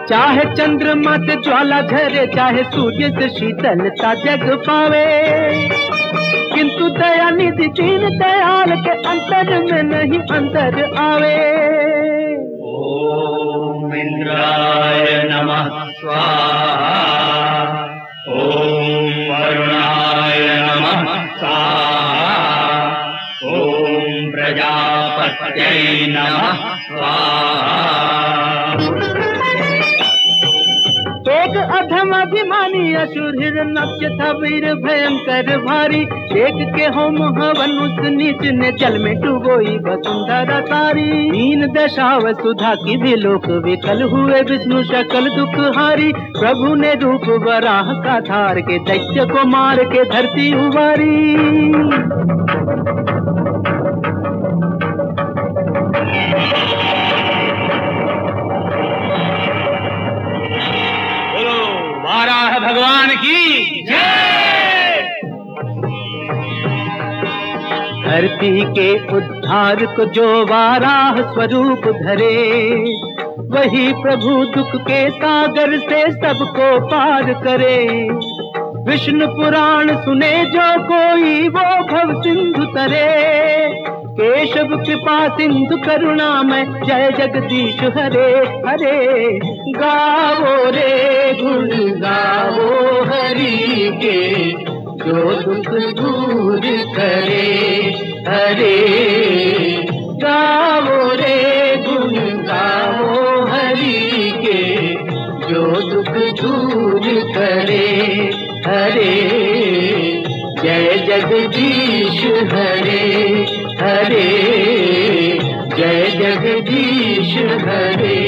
चाहे चंद्रमा से ज्वाला झरे, चाहे सूर्य से शीतलता जग पावे, किंतु दया निधि दीन दयाल के अंतर में नहीं अंतर आवे। ओम इंद्राय नमः स्वाहा, ओम वरुणाय नमः स्वाहा, ओम प्रजापत्यै नमः स्वाहा। एक अधम अभिमानी असुर हिरण्यक्ष था वीर भयंकर भारी, एक के होम हवन उस नीच ने जल में डुबोई वसुंधरा सारी। दीन दशा वसुधा की भी लोक विकल हुए, विष्णु शकल दुखहारी, प्रभु ने रूप वराह का धार के दैत्य को मार के धरती उबारी। वाराह भगवान की जय। धरती के उद्धार को जो वाराह स्वरूप धरे, वही प्रभु दुख के सागर से सबको पार करे। विष्णु पुराण सुने जो कोई वो भव सिंधु तरे, केशव कृपा सिंधु करुणा में जय जगदीश हरे हरे। गावो रे गुण गावो हरि के, जो दुख दूर करे हरे। गावो रे गुण गावो हरि के, जो दुख दूर करे हरे। जय जगदीश हरे हरे, जय जगदीश हरे।